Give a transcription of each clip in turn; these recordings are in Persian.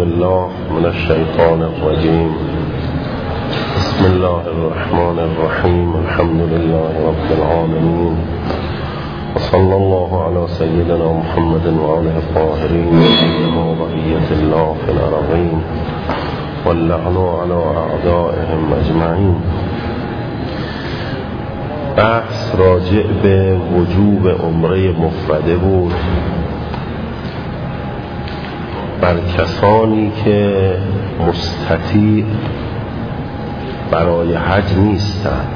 بالله من الشيطان الرجيم. بسم الله الرحمن الرحيم. الحمد لله رب العالمين، وصلى الله على سيدنا محمد وآله الطاهرين وبقية الله في الأرضين، واللعن على أعدائهم أجمعين. بحث راجع به وجوب عمره مفرده بود بر کسانی که مستطیع برای حج نیستند.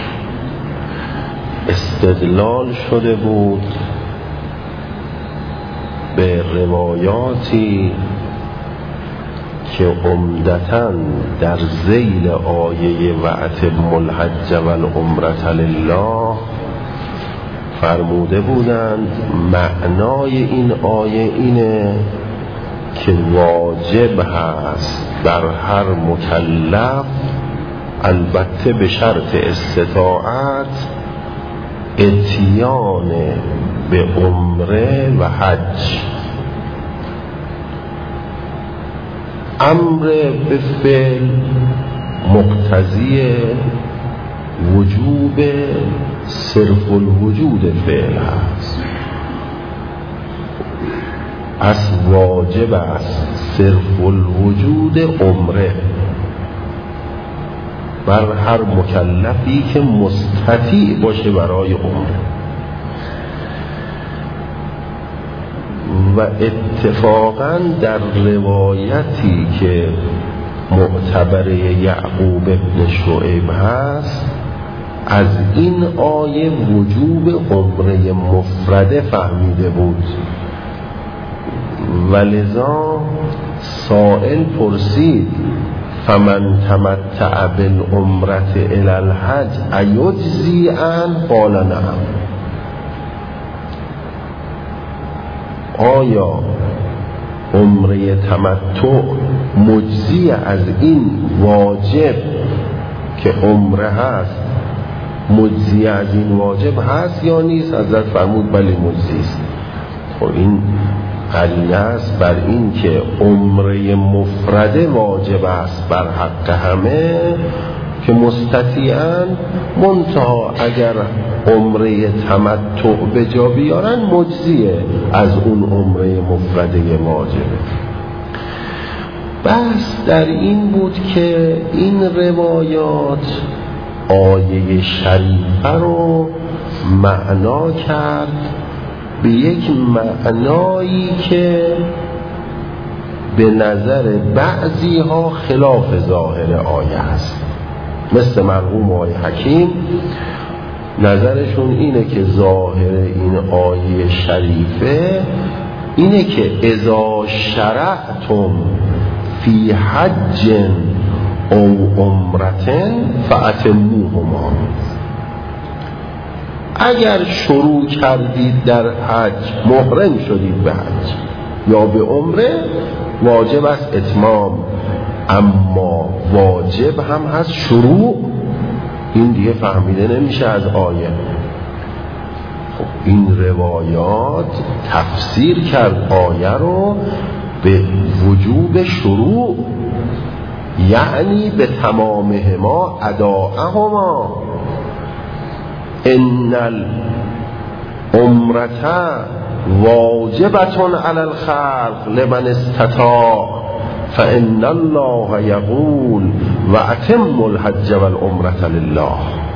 استدلال شده بود به روایاتی که عمدتاً در ذیل آیه وأتموا الحج والعمرة لله فرموده بودند معنای این آیه اینه که واجب هست بر هر مکلف، البته به شرط استطاعت، اتیان به عمره و حج. امر به فعل مقتضی وجوب صرف الوجود فعل هست. پس واجب است صرف الوجود عمره بر هر مکلفی که مستطیع باشه برای عمره. و اتفاقا در روایتی که معتبر یعقوب ابن شعیب هست، از این آیه وجوب عمره مفرده فهمیده بود. ولذا سائل پرسید فمن تمتع بالعمرة الی الحج ایجزی عنه؟ قال نعم. آیا عمره تمتع مجزی از این واجب که عمره هست، مجزی از این واجب هست یا نیست؟ حضرت فرمود بله مجزی است. خب این قرینه است بر این که عمره مفرده واجب است بر حق همه که مستطیعن، منتها اگر عمره تمتع به جا بیارن مجزیه از اون عمره مفرده واجبه. بحث در این بود که این روایات آیه شریفه رو معنا کرد به یک معنایی که به نظر بعضی ها خلاف ظاهر آیه است. مثل مرحوم آقای حکیم نظرشون اینه که ظاهر این آیه شریفه اینه که اذا شرعتم فی حج او عمرة فأتموهما، اگر شروع کردید در حج، محرم شدید به حج یا به عمره، واجب است اتمام، اما واجب هم هست شروع. این دیگه فهمیده نمیشه از آیه. خب این روایات تفسیر کرد آیه رو به وجوب شروع، یعنی به تمامهما اداءهما. ان العمرة واجبة على الخلق لمن استطاع فإن الله يقول وأتموا الحج والعمرة لله.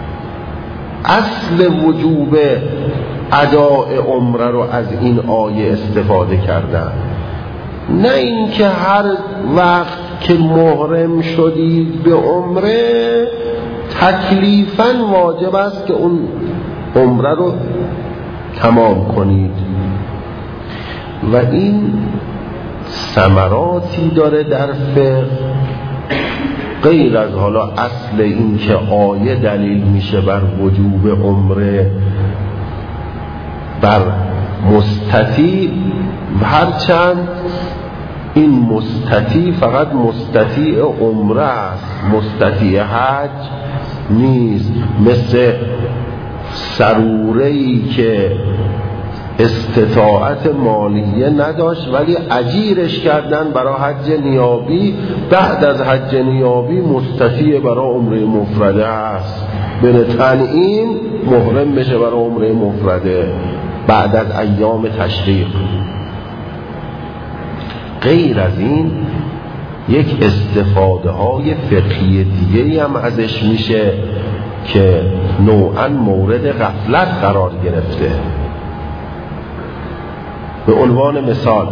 اصل وجوب اداء عمره رو از این آیه استفاده کردن، نه اینکه هر وقت که محرم شدید به عمره تکلیفاً واجب است که اون عمره رو تمام کنید. و این ثمراتی داره در فقه، غیر از حالا اصل این که آیه دلیل میشه بر وجوب عمره بر مستطیع، هرچند این مستطیع فقط مستطیع عمره است، مستطیع حج نیست. مثل سروره‌ای که استطاعت مالیه نداشت ولی اجیرش کردن برای حج نیابی. بعد از حج نیابی مستطیع برای عمره مفرده هست، به تنعیم محرم بشه برای عمره مفرده بعد از ایام تشریق. غیر از این یک استفاده های فقهی دیگه هم ازش میشه که نوعاً مورد غفلت قرار گرفته. به عنوان مثال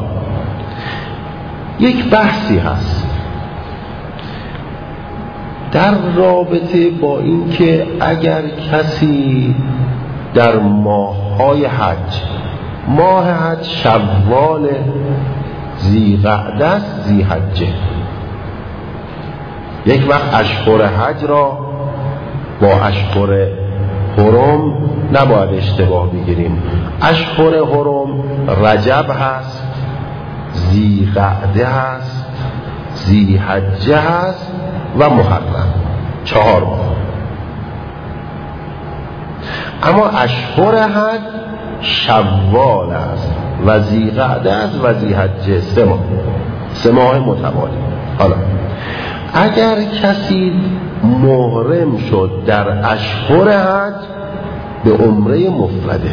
یک بحثی هست در رابطه با این که اگر کسی در ماه‌های حج، ماه حج شوال، ذی‌قعده است، ذی‌حجه، یک وقت اشهر حج را با اشهر حرم نباید اشتباه بگیریم. اشهر حرم رجب هست، ذی‌قعده هست، ذی‌حجه هست و محرم، 4 ماه. اما اشهر حج شوال است و ذی‌قعده است و ذی‌حجه، 3 ماه متوالی. حالا اگر کسی محرم شد در اشهر حج به عمره مفرده،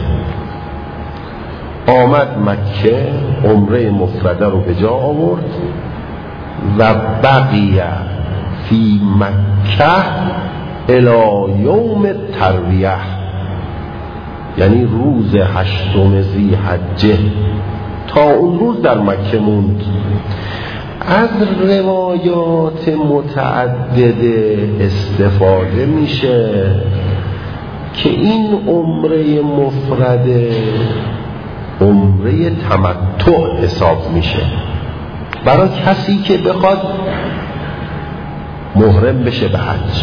آمد مکه عمره مفرده رو به جا آورد و بقیه فی مکه الی یوم الترویه، یعنی روز 8 ذی‌حجه تا اون روز در مکه موند. از روایات متعدده استفاده میشه که این عمره مفرده عمره تمتع حساب میشه برای کسی که بخواد محرم بشه به حج.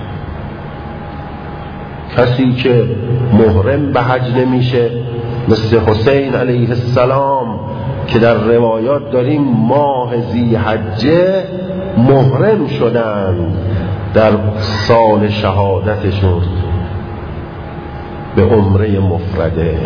کسی که محرم به حج نمیشه مثل حسین علیه السلام که در روایات داریم ماه ذی‌حجه محرم شدن در سال شهادتشون به عمره مفرده.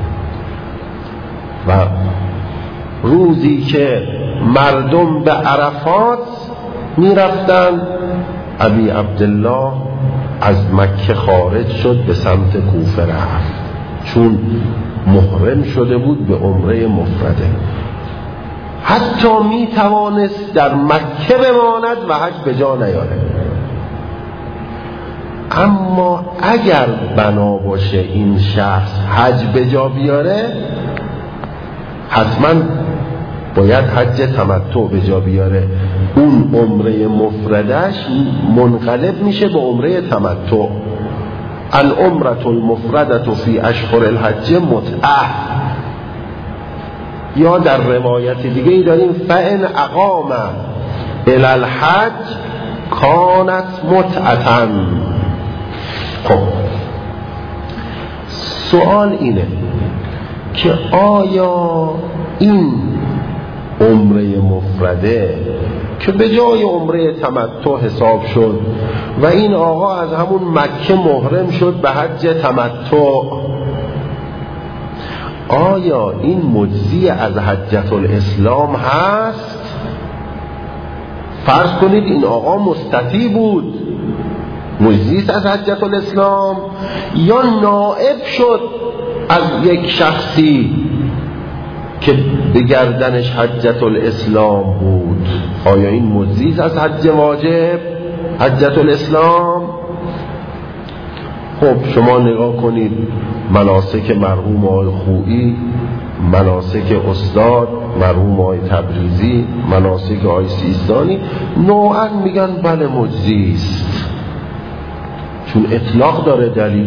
و روزی که مردم به عرفات میرفتن، ابی عبدالله از مکه خارج شد به سمت کوفه رفت، چون محرم شده بود به عمره مفرده. حتی می توانست در مکه بماند و حج به جا نیاره. اما اگر بنا باشه این شخص حج به جا بیاره، حتما باید حج تمتع به جا بیاره. اون عمره مفردش منقلب میشه به عمره تمتع. العمره المفرده فی اشهر الحج متعه. یا در روایت دیگه ای داریم فإن اقام الی الحج کانت متعة. خب سوال اینه که آیا این عمره مفرده که به جای عمره تمتع حساب شد و این آقا از همون مکه محرم شد به حج تمتع، آیا این مجزی از حجة الاسلام هست؟ فرض کنید این آقا مستطیع بود، مجزی از حجة الاسلام، یا نائب شد از یک شخصی که به گردنش حجة الاسلام بود. آیا این مجزی از حج واجب، حجة الاسلام؟ خب شما نگاه کنید مناسک مرحوم آقای خویی، مناسک استاد مرحوم آقای تبریزی، مناسک آقای سیستانی، نوعاً میگن بله مجزی است، چون اطلاق داره دلیل.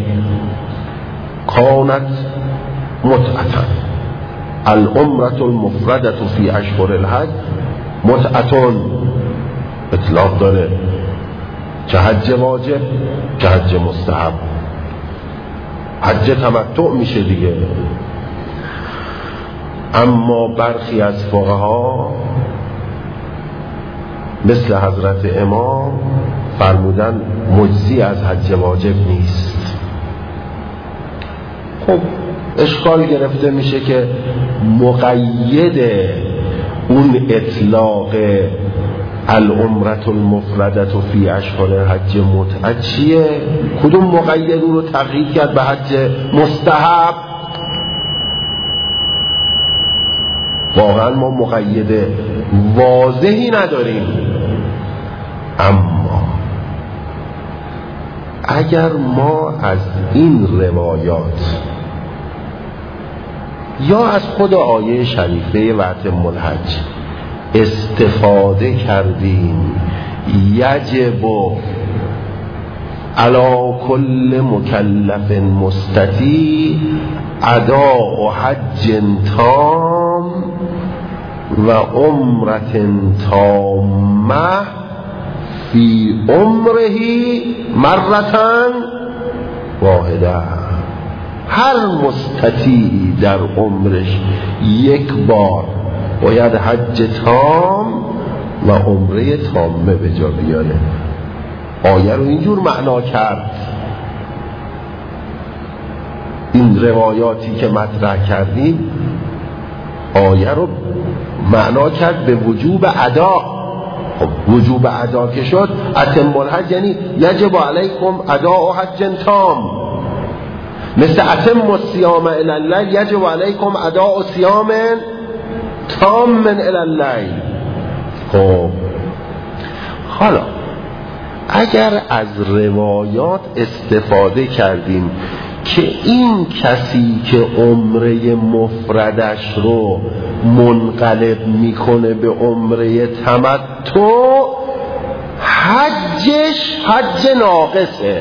کانت متعة العمره المفرده فی اشهر الحج متعة، اطلاق داره، چه حج واجب چه حج مستحب، حج تمتع میشه دیگه. اما برخی از فقها مثل حضرت امام فرمودن مجزی از حج واجب نیست. خب اشکال گرفته میشه که مقید اون اطلاق العمرة المفردة فی اشهر حج متعه چیه؟ کدوم مقید اون رو تغییر کرد به حج مستحب؟ واقعا ما مقید واضحی نداریم. اما اگر ما از این روایات یا از خود آیه شریفه واتم الحج استفاده کردیم، یجب علی کل مکلف مستطیع اداء حج تام و عمرة تامه فی عمره مرة واحده. هر مستطیعی در عمرش یک بار باید حج تام و عمره تامه به جا بیاره. آیه رو اینجور معنا کرد. این روایاتی که مطرح کردیم آیه رو معنا کرد به وجوب ادا. خب وجوب ادا که شد، اتم الحج یعنی یجب علیکم ادا حج تام، مثل اتم الصیام الی اللیل یجب علیکم ادا صیام تام من الی اللیل. خب حالا اگر از روایات استفاده کردیم که این کسی که عمره مفردش رو منقلب میکنه به عمره تمتع، حجش حج ناقصه،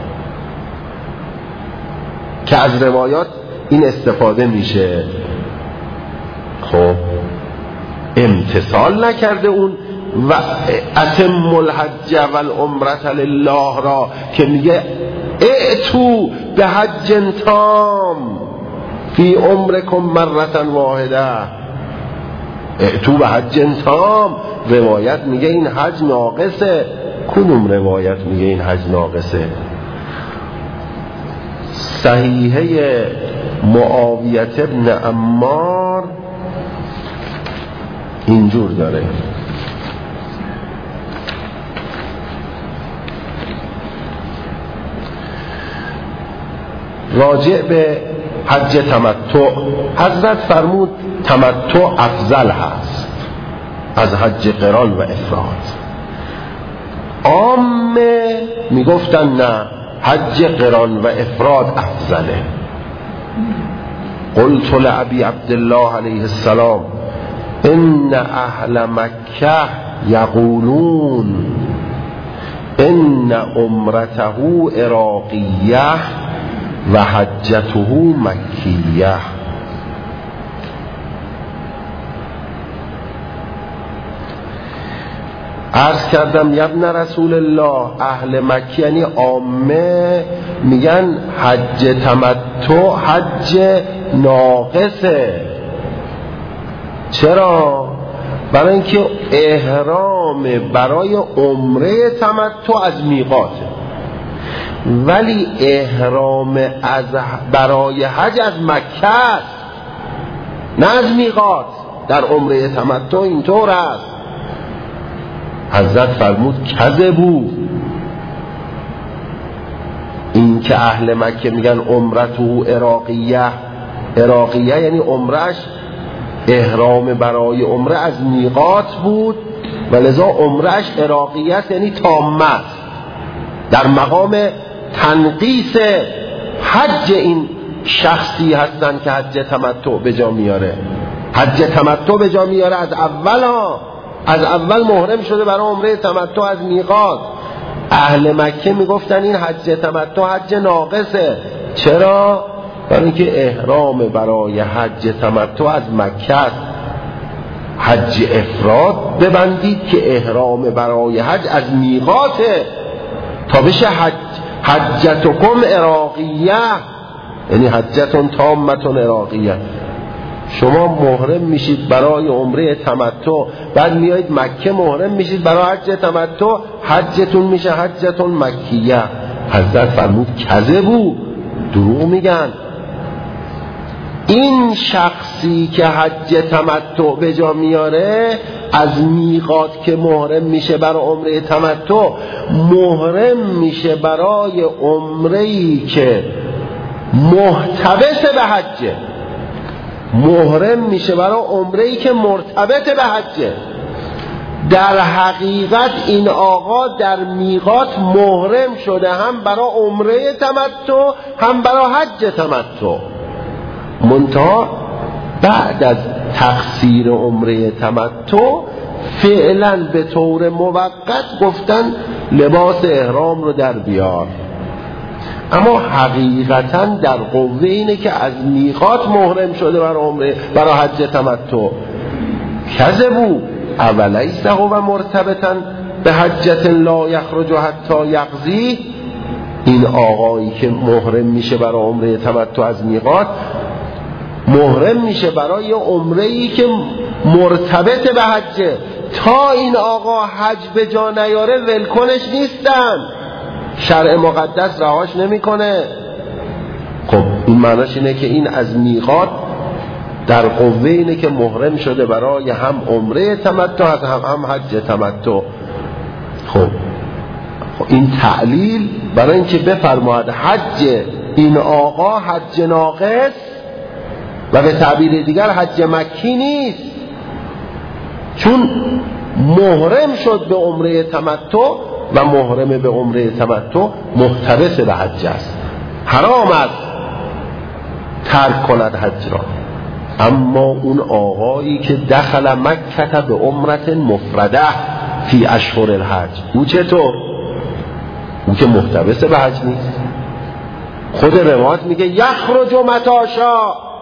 که از روایات این استفاده میشه. خب امتثال نکرده اون و اتم الحج و العمرة لله را که میگه ائتوا به حج تام فی عمرکم مرة واحده. ائتوا به حج تام، روایت میگه این حج ناقصه. کدوم روایت میگه این حج ناقصه؟ صحیحه معاویه ابن عمار اینجور داره: راجع به حج تمتع، حضرت فرمود تمتع افضل هست از حج قران و افراد. عامه میگفتن نه، حج قران و افراد افضله. قلت لأبی عبدالله علیه السلام ان اهل مکه یقولون ان عمرته عراقیه و حجته مکیه. عرض کردم یبن رسول الله، اهل مکه یعنی عامه میگن حج تمتع حج ناقصه. چرا؟ برای اینکه احرام برای عمره تمتع از میقاته، ولی احرام از برای حج از مکه است، نه از میقات. در عمره تمتع اینطور است. حضرت فرمود کذبوا، این که اهل مکه میگن عمرته عراقیه، عراقیه یعنی عمرش احرام برای عمره از میقات بود و لذا عمرش عراقیه یعنی تامه، در مقام تنقیص حج این شخصی هستن که حج تمتع به جا میاره. حج تمتع به جا میاره از اول از اول محرم شده برای عمره تمتع از میقات. اهل مکه میگفتن این حج تمتع حج ناقصه. چرا؟ برای اینکه احرام برای حج تمتع از مکه است. حج افراد ببندید که احرام برای حج از میقاته تا بشه حجتکم عراقیه، یعنی حجتون تامتون عراقیه. شما محرم میشید برای عمره تمتع، بعد میایید مکه محرم میشید برای حج تمتع، حجتون میشه حجتون مکیه. حضرت فرمود کذبوا، دروغ میگن. این شخصی که حج تمتع به جا میاره از میقات که محرم میشه برای عمره تمتع، محرم میشه برای عمره‌ای که محتبس به حجه، محرم میشه برای عمره‌ای که مرتبط به حجه. در حقیقت این آقا در میقات محرم شده هم برای عمره تمتع هم برای حج تمتع، منتها بعد از تقصیر عمره تمتع فعلا به طور موقت گفتن لباس احرام رو در بیار، اما حقیقتا در قوه اینه که از میقات محرم شده برای عمره برای حج تمتع. کذبوا اولیس هو مرتبطا به حجة لا یخرج حتی یقضی. این آقایی که محرم میشه برای عمره تمتع از میقات، محرم میشه برای عمره‌ای که مرتبط به حجه. تا این آقا حج به جا نیاره ولکنش نیستن، شرع مقدس رهاش نمیکنه. خب این معناش اینه که این از میقات در قوه اینه که محرم شده برای هم عمره تمتع هم حج تمتع. خب این تعلیل برای اینکه بفرماید حج این آقا حج ناقص و به تعبیر دیگر حج مکی نیست، چون محرم شد به عمره تمتع و محرم به عمره تمتع محتبس به حج است، حرام است ترک کند حج را. اما اون آقایی که دخل مکه به عمرت مفرده فی اشهر الحج، او چطور؟ او که محتبس به حج نیست. خود روایت میگه یخرج متاشا،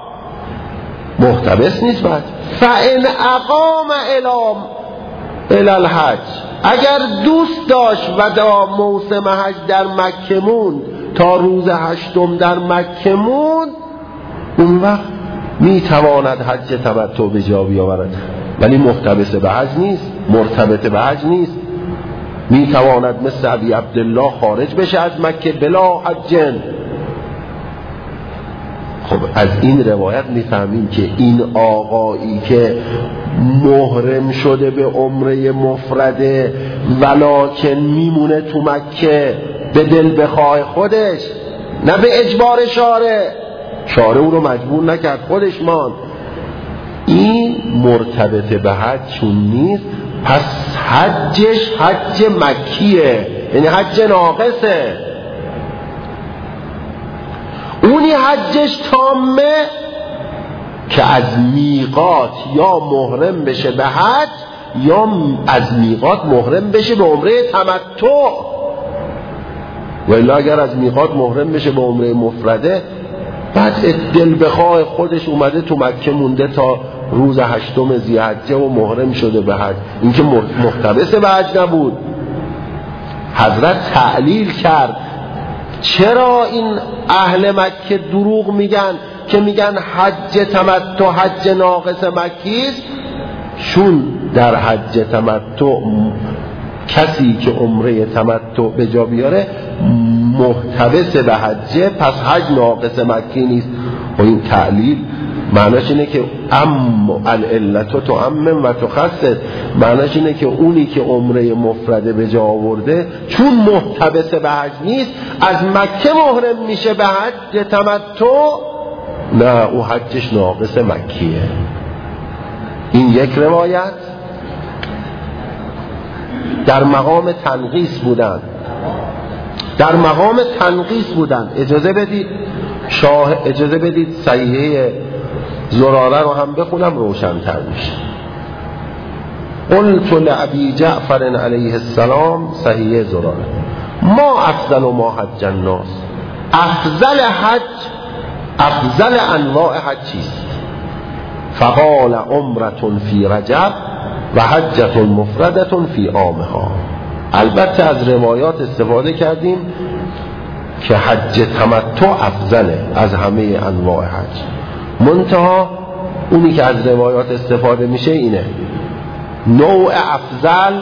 محتبس نیست به حج. فان اقام الی الحج، اگر دوست داشت و در موسم حج در مکه موند تا روز 8 در مکه موند، اون وقت میتواند حج تمتع به جا بیاورد، ولی محتبس به حج نیست، مرتبط به حج نیست. میتواند مثل ابی عبدالله خارج بشه از مکه بلا حجن. خب از این روایت میفهمیم که این آقایی که محرم شده به عمره مفرده ولکن میمونه تو مکه به دل بخواه خودش، نه به اجبار شارع او رو مجبور نکرد، خودش ماند، این مرتبط به حج چون نیست، پس حجش حج مکیه، یعنی حج ناقصه. اونی حجش تامه که از میقات یا محرم بشه به حج یا از میقات محرم بشه به عمره تمتع. ولی اگر از میقات محرم بشه به عمره مفرده، بعد دل بخواه خودش اومده تو مکه مونده تا روز 8 ذی‌حجه و محرم شده به حج، این که محتبس به حج نبود. حضرت تعلیل کرد چرا این اهل مکه دروغ میگن که میگن حج تمتع حج ناقص مکیست، چون در حج تمتع کسی که عمره تمتع به جا بیاره محتبس به حجه، پس حج ناقص مکی نیست. و این تعلیل معناش اینه که العلت تعمم و تخصص، معناش اینه که اونی که عمره مفرده به جا آورده چون محتبس به حج نیست از مکه محرم میشه به حج تمتع، نه او حجش ناقص مکیه. این یک روایت در مقام تنقیص بودن. اجازه بدید صحیحه زراره رو هم بخونم روشن‌تر میشه. قلت لأبی جعفر علیه السلام، صحیحه زراره، ما افضل ما حج الناس، افضل انواع حج چیست؟ فقال عمرة فی رجب و حجة مفردة فی عامها. البته از روایات استفاده کردیم که حج تمتع افضله از همه انواع حج، منتها اونی که از روایات استفاده میشه اینه نوع افضل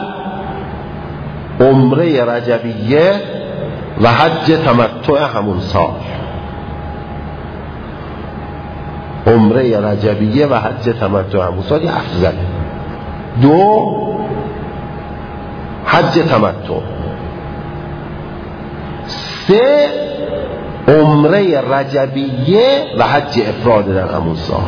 عمره رجبیه و حج تمتع همون سال. عمره رجبیه و حج تمتع همون سال افضله. 2 حج تمتع. 3 عمره رجبیه و حج افراد در همون سال،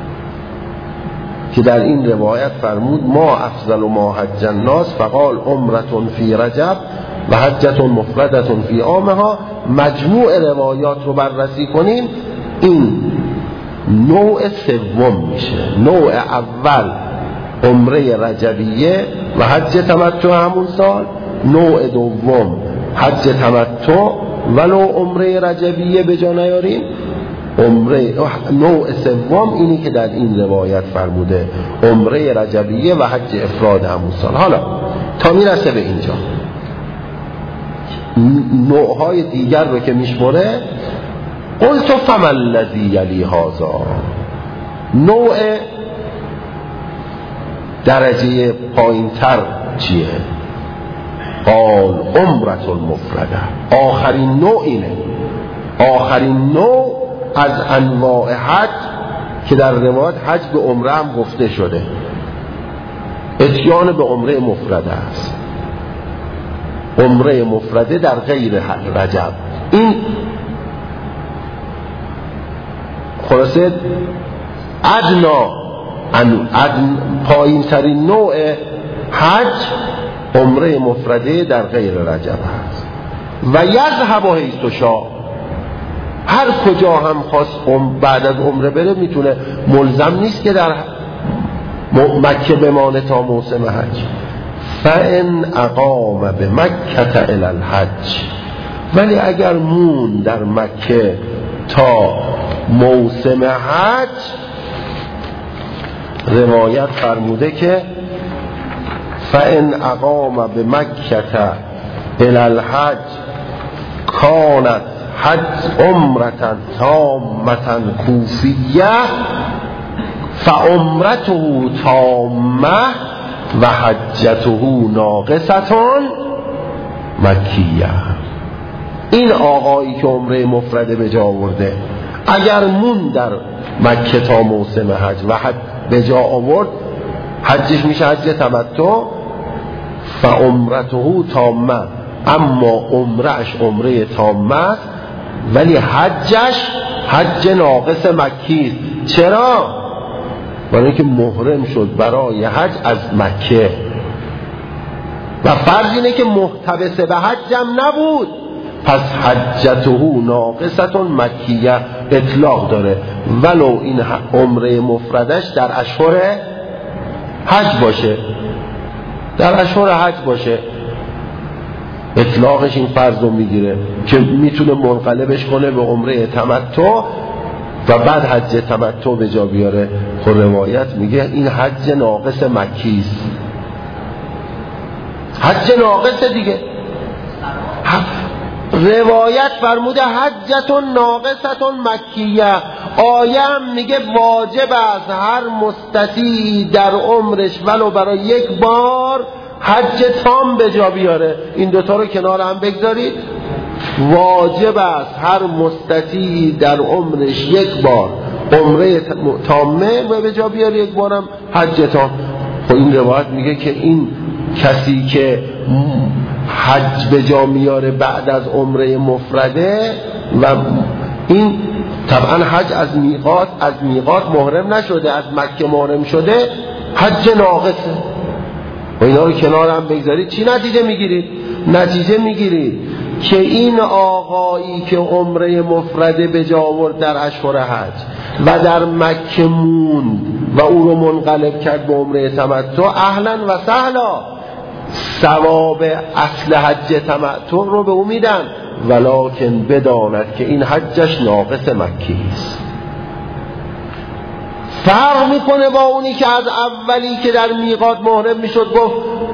که در این روایت فرمود ما افضل ما حج الناس فقال عمرة فی رجب و حجة مفردة فی عامها. مجموع روایات رو بررسی کنیم این نوع سوم میشه. نوع اول عمره رجبیه و حج تمتع همون سال، نوع دوم حج تمتع ولو عمره رجبیه به جا نیاریم، نوع سوم اینی که در این روایت فرموده عمره رجبیه و حج افراد همون سال. حالا تا میرسه به اینجا نوعهای دیگر رو که میشمره، قلت فما الذی یلی هذا، نوع درجه پایینتر چیه؟ قال عمرة المفرده. آخرین نوع اینه، آخرین نوع از انواع حج که در روایت حج به عمره هم گفته شده، اتیان به عمره مفرده است. عمره مفرده در غیر رجب. این خلاصه پایین ترین نوع حج عمره مفرده در غیر رجب است. و یذهب حیث شاء، هر کجا هم خواست بعد از عمره بره میتونه، ملزم نیست که در مکه بمانه تا موسم حج. فان اقام بمکه الی الحج، ولی اگر مون در مکه تا موسم حج، روایت فرموده که فان اقام بمکه الی الحج کانت حج عمرة تامة کوفیه فعمرته تامه و حجته ناقصة مکیه. این آقایی که عمره مفرده به جا آورده اگر مون در مکه تا موسم حج و حج به جا آورد، حجش میشه حج تمتع، فعمرته تامه، اما عمرهش عمره تامه است ولی حجش حج ناقص مکی. چرا؟ برای اینکه محرم شد برای حج از مکه و فرض اینه که محتبس به حجم نبود، پس حجته ناقصة مکیه اطلاق داره، ولو این عمره مفردش در اشهر حج باشه، در اشهر حج باشه، اطلاقش این فرض رو میگیره که میتونه منقلبش کنه به عمره تمتع و بعد حج تمتع به جا بیاره. خب روایت میگه این حج ناقص مکیست، حج ناقص دیگه. روایت فرموده حجت ناقصة مکیه. آیه هم میگه واجب است هر مستطیعی در عمرش ولو برای یک بار حج تام به جا بیاره. این دوتا رو کنار هم بگذارید. واجب است هر مستطیعی در عمرش یک بار عمره تامه به جا بیاره، یک بارم حج تام. خب این روایت میگه که این کسی که حج به جا میاره بعد از عمره مفرده و این طبعا حج از میقات محرم نشده، از مکه محرم شده، حج ناقصه. و اینا رو کنار هم بگذارید، چی نتیجه میگیرید؟ نتیجه میگیرید که این آقایی که عمره مفرده به جا آورد در اشهر حج و در مکه موند و او رو منقلب کرد به عمره تمتع، اهلا و سهلا، ثواب اصل حج تمتع رو به او میدن، ولکن بداند که این حجش ناقص مکی است. فرق میکنه با اونی که از اولی که در میقات محرم میشد گفت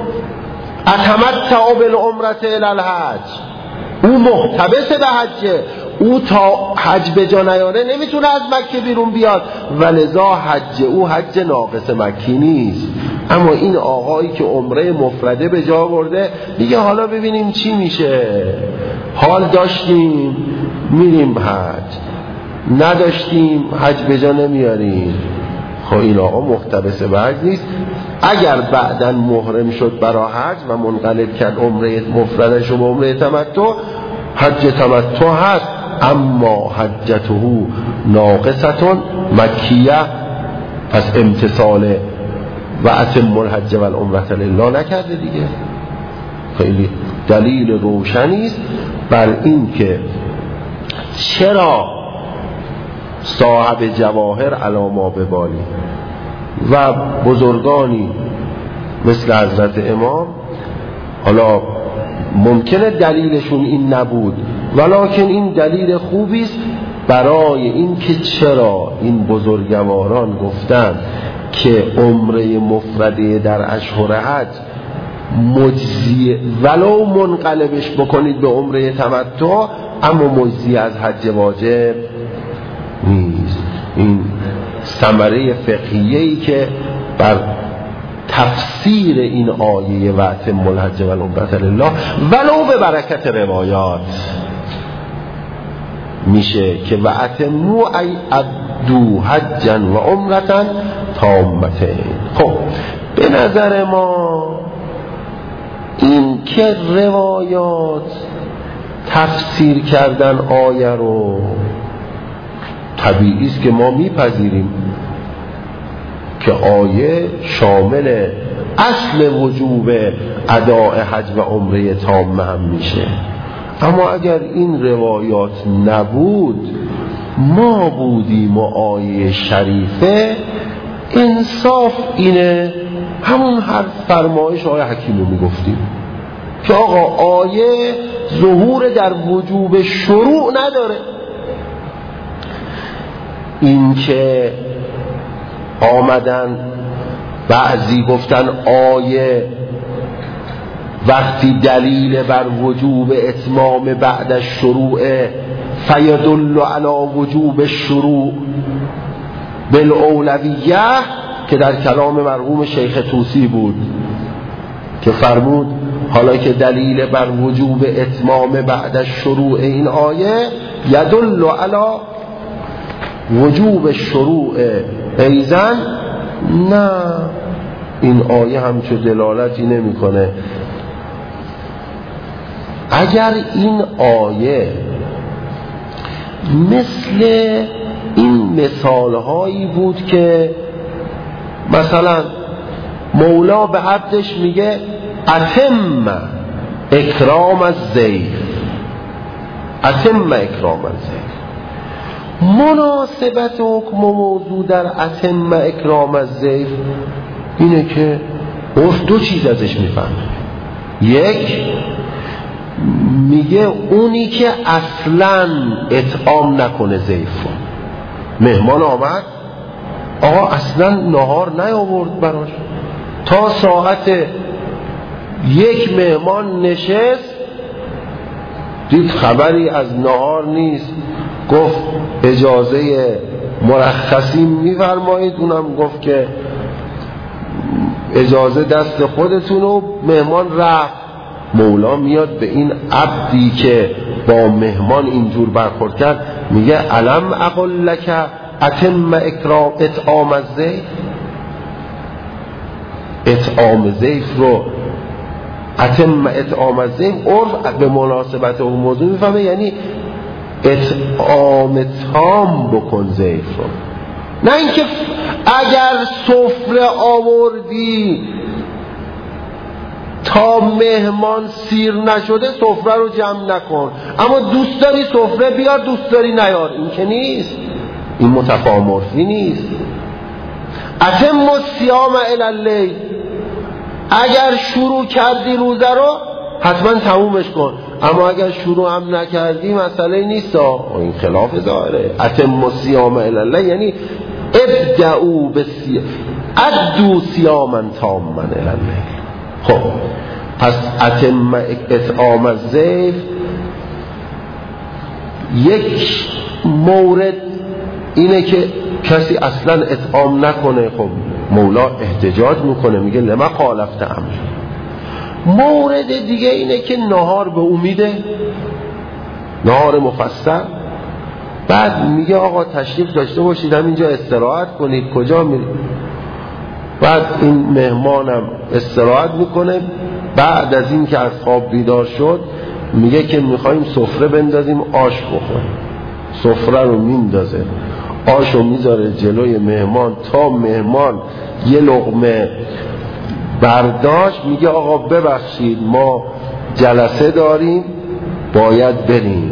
اتمتع بالعمرة الی الحج، او محتبس به حجه، او تا حج به جا نیاره نمیتونه از مکه بیرون بیاد و لذا حج او حج ناقص مکی نیست. اما این آقایی که عمره مفرده به جا برده میگه حالا ببینیم چی میشه، حال داشتیم میریم حج، نداشتیم حج به جا نمیاریم. خب این آقا مختلس به حج نیست. اگر بعداً محرم شد برای حج و منقلب کرد عمره مفردش و عمره تمتع، حج تمتع هست، اما حجته ناقصتون مکیه، پس امتصال و اتم الحج و العمرة لله نکرده دیگه. خیلی دلیل روشنی است بر این که چرا صاحب جواهر علی ما ببالی و بزرگانی مثل حضرت امام، حالا ممکنه دلیلشون این نبود ولکن این دلیل خوبی است برای این که چرا این بزرگواران گفتن که عمره مفرده در اشهر حج مجزی، ولو منقلبش بکنید به عمره تمتع اما مجزی از حج واجب نیست. این ثمره فقهیه‌ای که بر تفسیر این آیه و اتم الحج و العمرة لله ولو به برکت روایات میشه که و اتمو ای ادو حجا و عمرتا تامتین. خب به نظر ما این که روایات تفسیر کردن آیه رو طبیعی است که ما میپذیریم که آیه شامل اصل وجوب اداء حج و عمره تامه هم میشه. اما اگر این روایات نبود ما بودیم و آیه شریفه، انصاف اینه همون هر فرمایش آیه حکیم رو میگفتیم که آقا آیه ظهور در وجوب شروع نداره. این که آمدن بعضی گفتن آیه وقتی دلیل بر وجوب اتمام بعد الشروع فیدل علی وجوب الشروع بالاولویه، که در کلام مرحوم شیخ طوسی بود که فرمود حالا که دلیل بر وجوب اتمام بعد الشروع این آیه یدل علی وجوب الشروع ایزن، نه این آیه همچو دلالتی نمی کنه. اگر این آیه مثل این مثالهایی بود که مثلا مولا به عبدش میگه اتم اکرام الضیف، اتم اکرام الضیف، مناسبت حکم و موضوع در اتم اکرام الضیف اینه که عرف دو چیز ازش میفهمه. یک میگه اونی که اصلا اطعام نکنه ضیف رو، مهمان آمد آقا اصلا نهار نیاورد براش، تا ساعت 1 مهمان نشست دید خبری از نهار نیست، گفت اجازه مرخصی میفرمایید، اونم گفت که اجازه دست خودتون، و مهمان رفت. مولا میاد به این عبدی که با مهمان اینجور برخورد کرد میگه الم اقل لک اتم اطعام الضیف، اطعام ضیف رو اتم اطعام الضیف عرف به مناسبت اون موضوع میفهمه، یعنی اطعام تام بکن ضیف رو، نه اینکه اگر سفره آوردی تا مهمان سیر نشده سفره رو جمع نکن، اما دوست داری سفره بیار دوست داری نیار، این که نیست، این متفاهم عرفی نیست. اتم الصیام الی اللیل، اگر شروع کردی روزه رو حتما تمومش کن، اما اگر شروع هم نکردی مسئله نیست، این خلاف ظاهره. اتم الصیام الی اللیل یعنی ابدعوا بالصیام ادوا صیاما تاما الی اللیل. خب پس اتم اطعام الضیف یک مورد اینه که کسی اصلا اطعام نکنه، خب مولا احتجاج میکنه میگه لما خالفت امر. مورد دیگه اینه که نهار به امیده، نهار مفصل بعد میگه آقا تشریف داشته باشید همینجا استراحت کنید. کجا میرید؟ بعد این مهمانم استراحت میکنه. بعد از این که از خواب بیدار شد میگه که میخوایم سفره بندازیم آش بخوریم. سفره رو میندازه، آش رو میذاره جلوی مهمان تا مهمان یه لقمه برداشت. میگه آقا ببخشید ما جلسه داریم باید بریم.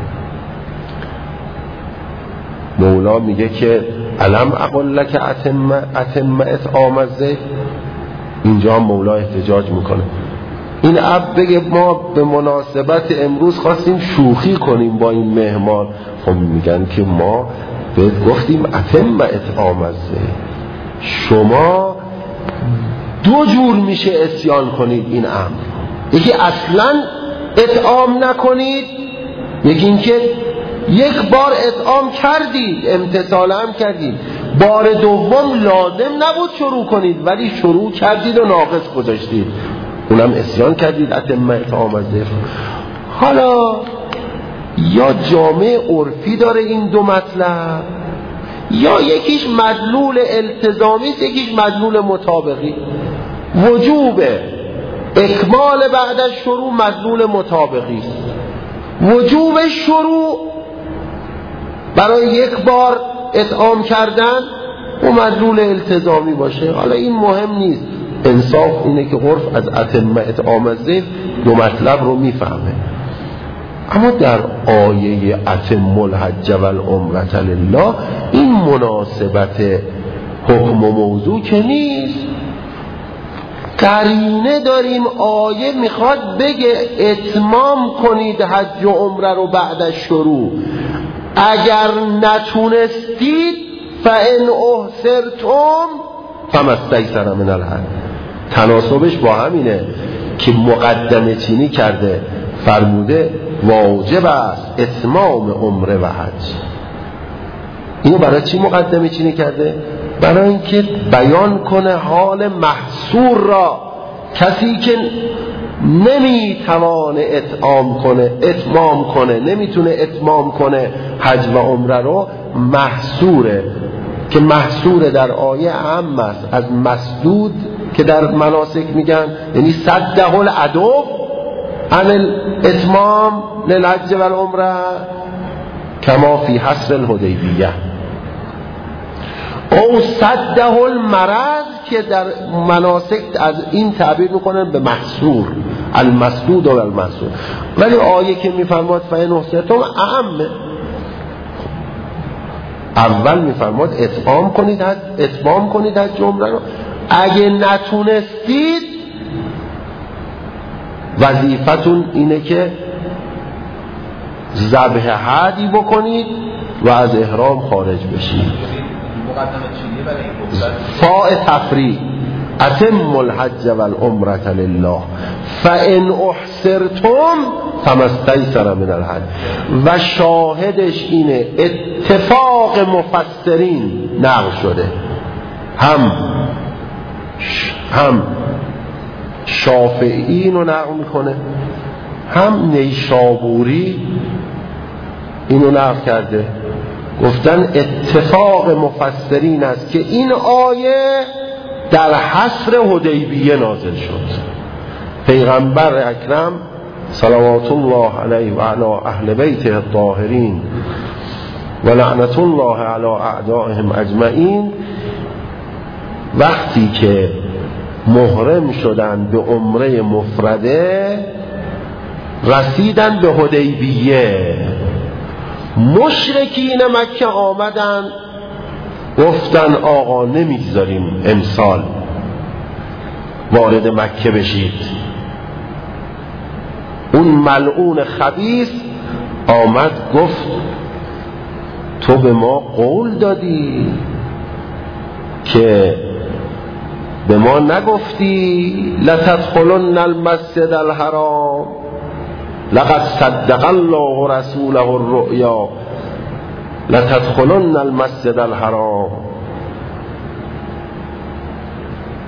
مولا میگه که علم اقول لک اتم اطعام الضیف. اینجا مولا احتجاج میکنه. این اب بگه ما به مناسبت امروز خواستیم شوخی کنیم با این مهمان. خب میگن که ما بهت گفتیم اتم اطعام الضیف. شما دو جور میشه اسیان کنید این امر. یکی اصلا اطعام نکنید، یکی این که یک بار اطعام کردید امتثال هم کردید، بار دوم لازم نبود شروع کنید ولی شروع کردید و ناقص گذاشتید، اونم اسیان کردید. اتم اطعام الضیف. حالا یا جامعه عرفی داره این دو مطلب، یا یکیش مدلول التزامی است یکیش مدلول مطابقی. وجوب اکمال بعد از شروع مدلول مطابقی است. وجوب شروع برای یک بار اطعام کردن و مدلول التزامی باشه. حالا این مهم نیست، انصاف اینه که عرف از اتم اطعام الضیف دو مطلب رو میفهمه. اما در آیه اتم الحج والعمرة لله این مناسبت حکم و موضوع که نیست. قرینه داریم، آیه میخواد بگه اتمام کنید حج و عمره رو بعد از شروع. اگر نتونستید فان احصرتم فما استیسر من الهدی. تناسبش با همینه که مقدمه چینی کرده، فرموده واجب است اتمام عمره و حج. اینو برای چی مقدمه چینی کرده؟ برای اینکه بیان کنه حال محصور را. کسی که نمیتوانه اتمام کنه نمیتونه اتمام کنه حج و عمره رو، محصوره. که محصور در آیه عام است از مسدود که در مناسک میگن، یعنی صده العدو عن الاتمام للحج و العمره کما فی حصر الحدیبیه، او صده المرض که در مناسک از این تعبیر میکنن به محصور، المسدود و المحصور. ولی آیه که میفرماد فإن احصرتم اعمه. اول میفرماد اتمام کنید حج عمره رو. اگه نتونستید وظیفتون اینه که ذبح هدی بکنید و از احرام خارج بشید. فاء تفریع اتم الحج والعمرة لله فان احصرتم فما استیسر من الهدی. و شاهدش اینه اتفاق مفسرین نقل شده، هم شافعی اینو نقل میکنه، هم نیشابوری اینو نقل کرده. گفتن اتفاق مفسرین است که این آیه در حصر حدیبیه نازل شد. پیغمبر اکرم صلوات الله علیه و علی اهل بیته الطاهرین و لعنت الله علی اعدائهم اجمعین وقتی که محرم شدن به عمره مفرده رسیدن به حدیبیه، مشرکین مکه آمدن گفتن آقا نمیگذاریم امسال وارد مکه بشید. اون ملعون خبیث آمد گفت تو به ما قول دادی که به ما نگفتی لتدخلن المسجد الحرام لقد صدق الله رسوله الرؤیا لتدخلن المسجد الحرام.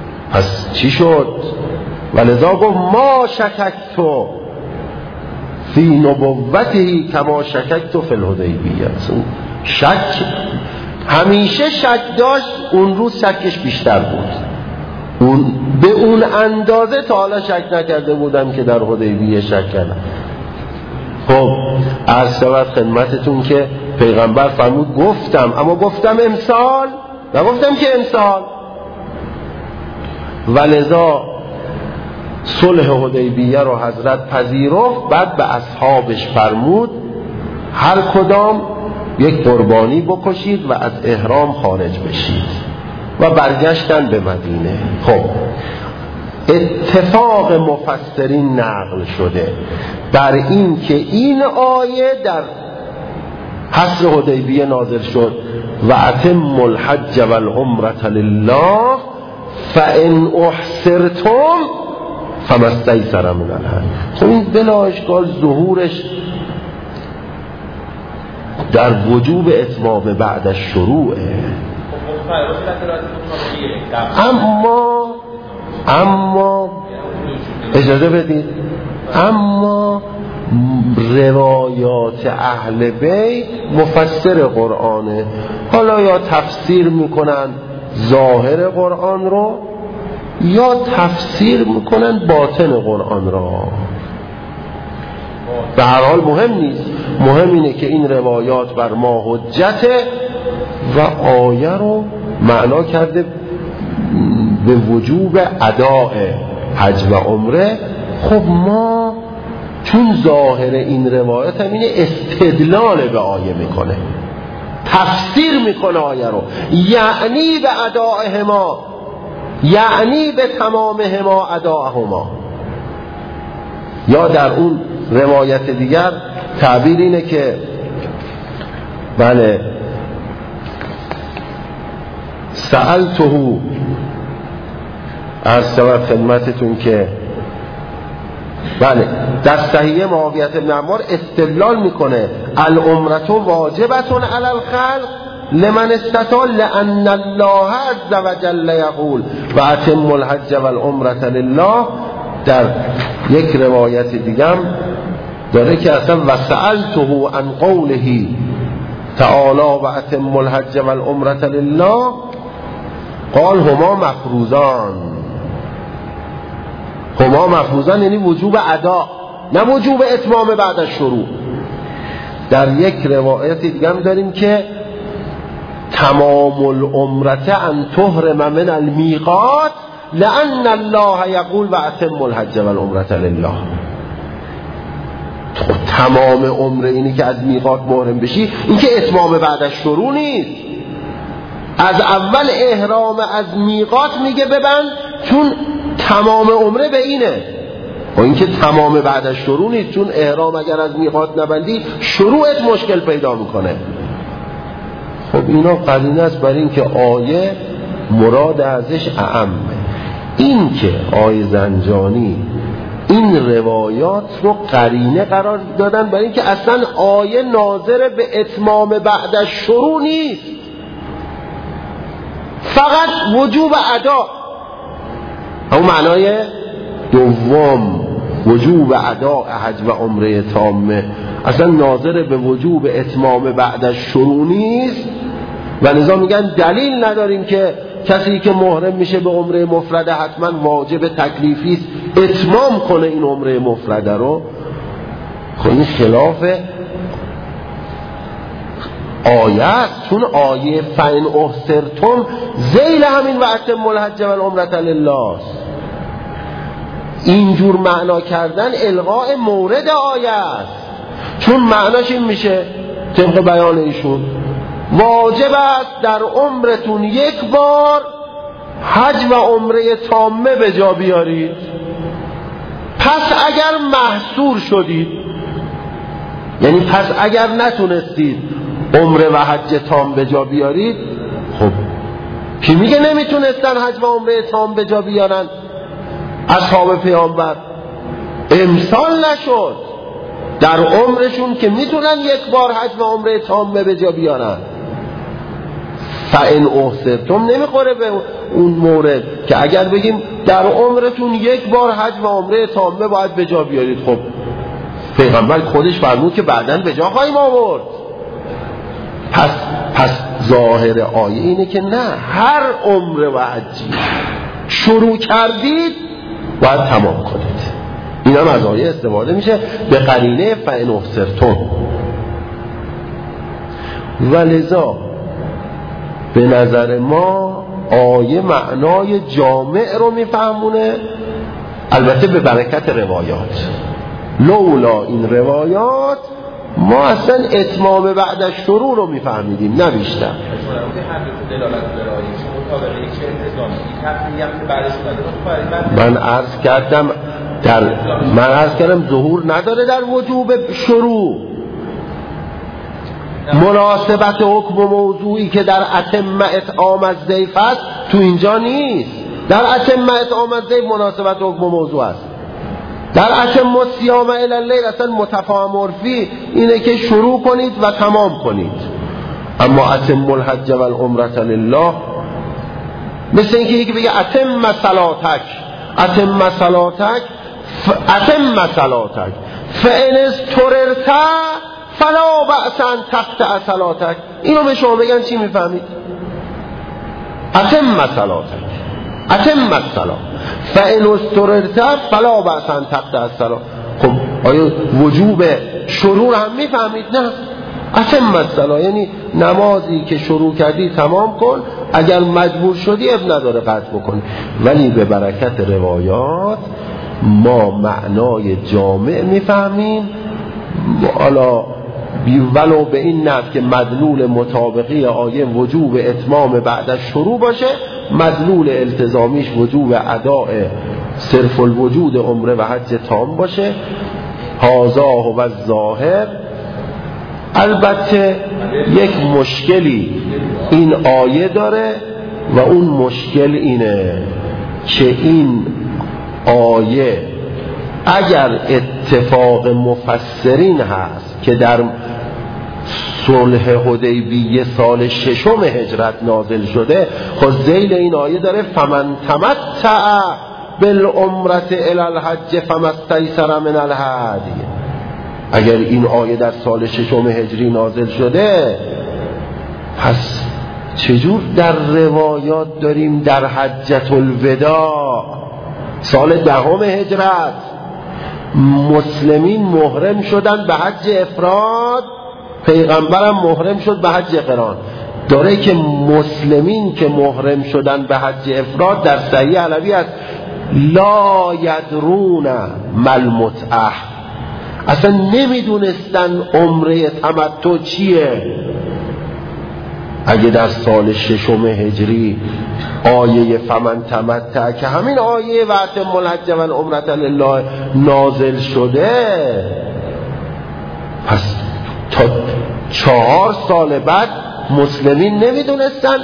پس چی شد؟ ولذا گفت ما شککتو فی نبوته کما شککت فی الحدیبیه. شک همیشه شک داشت، اون روز شکش بیشتر بود. به اون اندازه تا حالا شک نکرده بودم که در حدیبیه شک کردم. خب عرض شود خدمتتون که پیغمبر فرمود گفتم، اما گفتم امسال، نگفتم که امسال. ولذا صلح حدیبیه رو حضرت پذیرفت، بعد به اصحابش فرمود هر کدام یک قربانی بکشید و از احرام خارج بشید و برگشتن به مدینه. خب اتفاق مفسرین نقل شده در این که این آیه در حصر حدیبیه نازل شد و اتم الحج والعمرة لله فان احصرتم فما استیسر من الهدی. خب این بلا اشکال ظهورش در وجوب اتمام بعد از شروعه. اما اجازه بدید، اما روایات اهل بیت مفسر قرآنه. حالا یا تفسیر میکنن ظاهر قرآن رو یا تفسیر میکنن باطن قرآن رو. به هر حال مهم نیست، مهم اینه که این روایات بر ما حجته و آیه رو معنا کرده به وجوب اداء حج و عمره. خب ما چون ظاهر این روایت هم اینه استدلال به آیه میکنه، تفسیر میکنه آیه رو، یعنی به اداءهما، یعنی به تمامهما اداءهما. یا در اون روایت دیگر تعبیر اینه که بله سألته، عرض شود خدمتتون که بله در صحیح معاویه بن عمار استدلال میکنه العمرة واجبة علی الخلق لمن استطاع لأن الله عز وجل یقول و اتم الحج والعمرة لله. در یک روایت دیگم داره که اصلا و سألته عن قوله تعالی و اتم الحج والعمرة لله قال هما مفروضان. هما مفروضان یعنی وجوب ادا، نه وجوب اتمام بعد از شروع. در یک روایت دیگه هم داریم که تمام العمرة ان تحرم من المیقات لأن الله یقول و اتم الحج والعمرة لله. تمام عمره اینی که از میقات محرم بشی، این که اتمام بعد از شروع نیست. از اول احرام از میقات میگه ببند، چون تمام عمره به اینه. و این که تمام بعد از شروع نیست، چون احرام اگر از میقات نبندی شروعت مشکل پیدا میکنه. خب اینا قرینه است برای این که آیه مراد ازش اعمه. این که آیه زنجانی این روایات رو قرینه قرار دادن برای این که اصلا آیه ناظر به اتمام بعد از شروع نیست، فقط وجوب ادا. همون معنای دوم وجوب ادا حج و عمره تامه، اصلا ناظر به وجوب اتمام بعد از شروع نیست. و لذا میگن دلیل نداریم که کسی که محرم میشه به عمره مفرده حتما واجب تکلیفی است اتمام کنه این عمره مفرده رو. خب این خلاف آیه است، چون آیه فَإِنْ أُحْصِرْتُمْ ذیل همین و اتموا الحج والعمرة لله. اینجور معنا کردن الغاء مورد آیه است، چون معناش این میشه طبق بیان ایشون واجب است در عمرتون یک بار حج و عمره تامه به جا بیارید. پس اگر محصور شدید، یعنی پس اگر نتونستید عمره و حج تام به جا بیارید، خب کی میگه نمیتونستن حج و عمره تام به جا بیارن؟ اصحاب پیامبر امسال نشد در عمرشون که میتونن یک بار حج و عمره تامه به جا بیارن. فَإِنْ أُحْصِرْتُمْ نمیخوره به اون مورد که اگر بگیم در عمرتون یک بار حج و عمره تامه باید به جا بیارید. خب پیغمبر خودش فرمود که بعداً به جا خواهیم آورد. پس ظاهر آیه اینه که نه، هر عمره و حجی شروع کردید باید تمام کنید. این هم از آیه استفاده میشه به قرینه فإن احصرتم. ولذا به نظر ما آیه معنای جامع رو میفهمونه، البته به برکت روایات. لولا این روایات ما اصلا اتمام بعد از شروع رو میفهمیدیم، نه بیشتر. من عرض کردم ظهور نداره در وجوب شروع. مناسبت حکم و موضوعی که در اتم اطعام الضیف است تو اینجا نیست. در اتم اطعام الضیف مناسبت حکم و موضوع است. در اتم الصیام الی اللیل اصلا متفاهم عرفی اینه که شروع کنید و تمام کنید. اما اتم الحج و العمرة لله، مثل اینکه یکی بگه اتم صلاتک فإن اضطررت فلا بأس ان تقطع صلاتک. اینو به شما بگن چی میفهمید؟ اتم صلاتک فإن اضطررت فلا بأس ان تقطع الصلاة. خب آیا وجوب شروع هم میفهمید؟ نه. اتم الصلاة یعنی نمازی که شروع کردی تمام کن، اگر مجبور شدی اب نداره قطع بکن. ولی به برکت روایات ما معنای جامع میفهمیم. حالا ولو به این نحو که مدلول مطابقی آیه وجوب اتمام بعد از شروع باشه، مدلول التزامیش وجوب اداء صرف الوجود عمره و حج تام باشه. هذا هو الظاهر. البته یک مشکلی این آیه داره و اون مشکل اینه که این آیه اگر اتفاق مفسرین هست که در صلح حدیبیه سال 6 هجرت نازل شده، خود ذیل این آیه داره فمن تمتع بالعمرة الی الحج فما استیسر من الهدی. اگر این آیه در سال 6 هجری نازل شده، پس چجور در روایات داریم در حجة الوداع سال 10 هجرت مسلمین محرم شدن به حج افراد، پیغمبرم محرم شد به حج قران. داره که مسلمین که محرم شدن به حج افراد در صحیح علوی است لا یدرون مل متعه، اصلا نمیدونستن عمره تمتع چیه. اگه در سال 6 هجری آیه فمن تمتع که همین آیه و اتم الحج و العمرة لله نازل شده، پس تا 4 سال بعد مسلمین نمیدونستن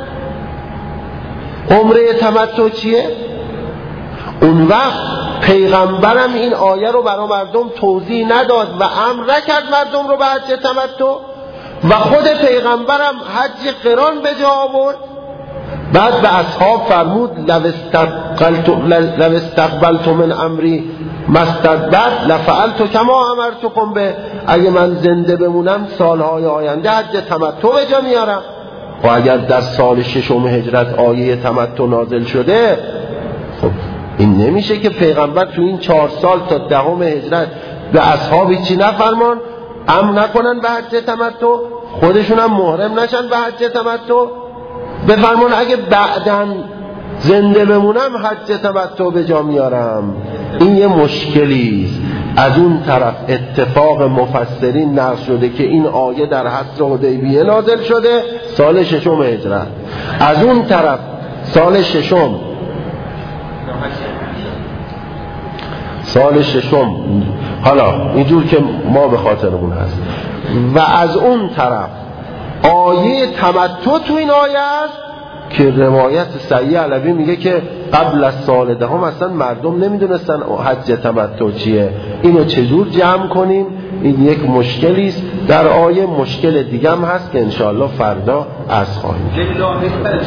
عمره تمتع چیه. اون وقت پیغمبرم این آیه رو برای مردم توضیح نداد و امر نکرد مردم رو به حج تمتع، و خود پیغمبرم حج قران به جا آورد. بعد به اصحاب فرمود لو استقبلت من امری ما استدبرت لفعلت کما امرتکم به. اگه من زنده بمونم سالهای آینده حج تمتع به جا میارم. و اگر در سال 6 هجرت آیه تمتع نازل شده، خب این نمیشه که پیغمبر تو این 4 سال تا 10 هجرت به اصحابی چی نفرمان؟ امر نکنن به حج تمتع، خودشون هم محرم نشن به حج تمتع، بفرمان اگه بعداً زنده بمونم حج تمتع به جا میارم. این یه مشکلیست. از اون طرف اتفاق مفسرین نقل شده که این آیه در حصر حدیبیه نازل شده سال 6 هجرت. از اون طرف سال 6 حالا اینجور که ما به خاطرمون هست. و از اون طرف آیه تمتع تو این آیه است که روایت صحیح علوی میگه که قبل از سال 10 اصلا مردم نمیدونستن حج تمتع چیه. اینو چجور جمع کنیم؟ این یک مشکلی است در آیه. مشکل دیگه هم هست که انشاءالله فردا عرض خواهیم.